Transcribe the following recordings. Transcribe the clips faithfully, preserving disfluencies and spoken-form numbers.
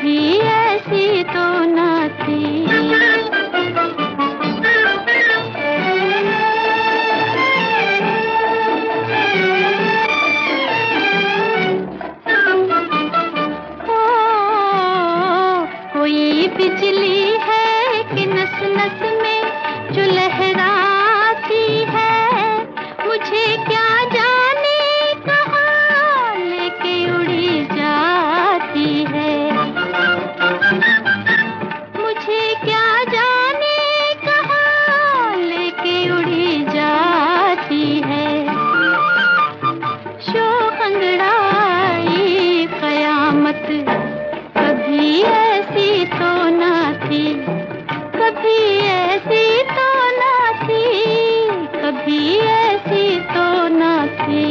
कभी ऐसी तो ना थी। ओ, कोई बिजली है कि नस नस में जो लहराती है, मुझे क्या जाने कहाँ लेके उड़ी जाती है। मुझे क्या जाने कहाँ लेके उड़ी जाती है। शोख अंगड़ाई कयामत कभी ऐसी तो ना थी, कभी ऐसी तो ना थी, कभी ऐसी तो ना थी।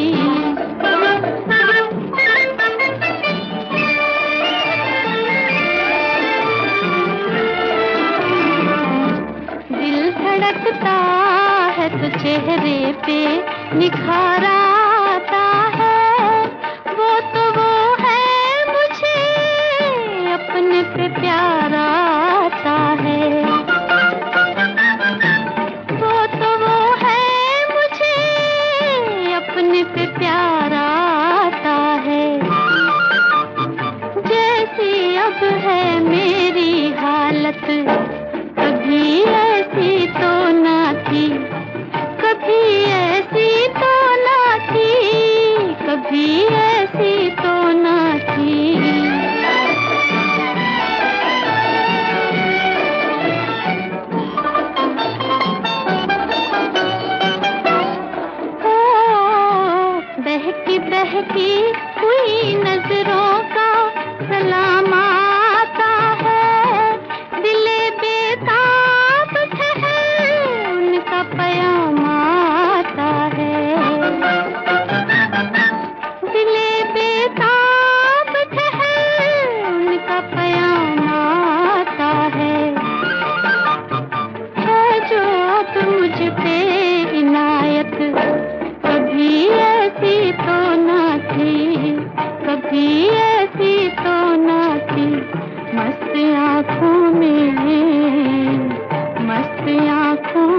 दिल धड़कता है तो चेहरे पे निखार आता है, वो तो वो है मुझे अपने पे प्यार आता है। वो तो वो है मुझे अपने पे प्यार आता है। जैसी अब है मेरी हालत, कभी ऐसी तो ना थी, कभी ऐसी तो ना थी, कभी ऐसी तो ना थी। ओ, बहकी बहकी हुई नजरों का सलाम आता है, दिले बेताब ठहर उनका पयाम आता है। दिले बेताब ठहर उनका पयाम आता है। है जो अब मुझ पे इनायत, कभी ऐसी तो ना थी, कभी ऐसी तो ना थी। मस्त आँखों में, मस्त आँखों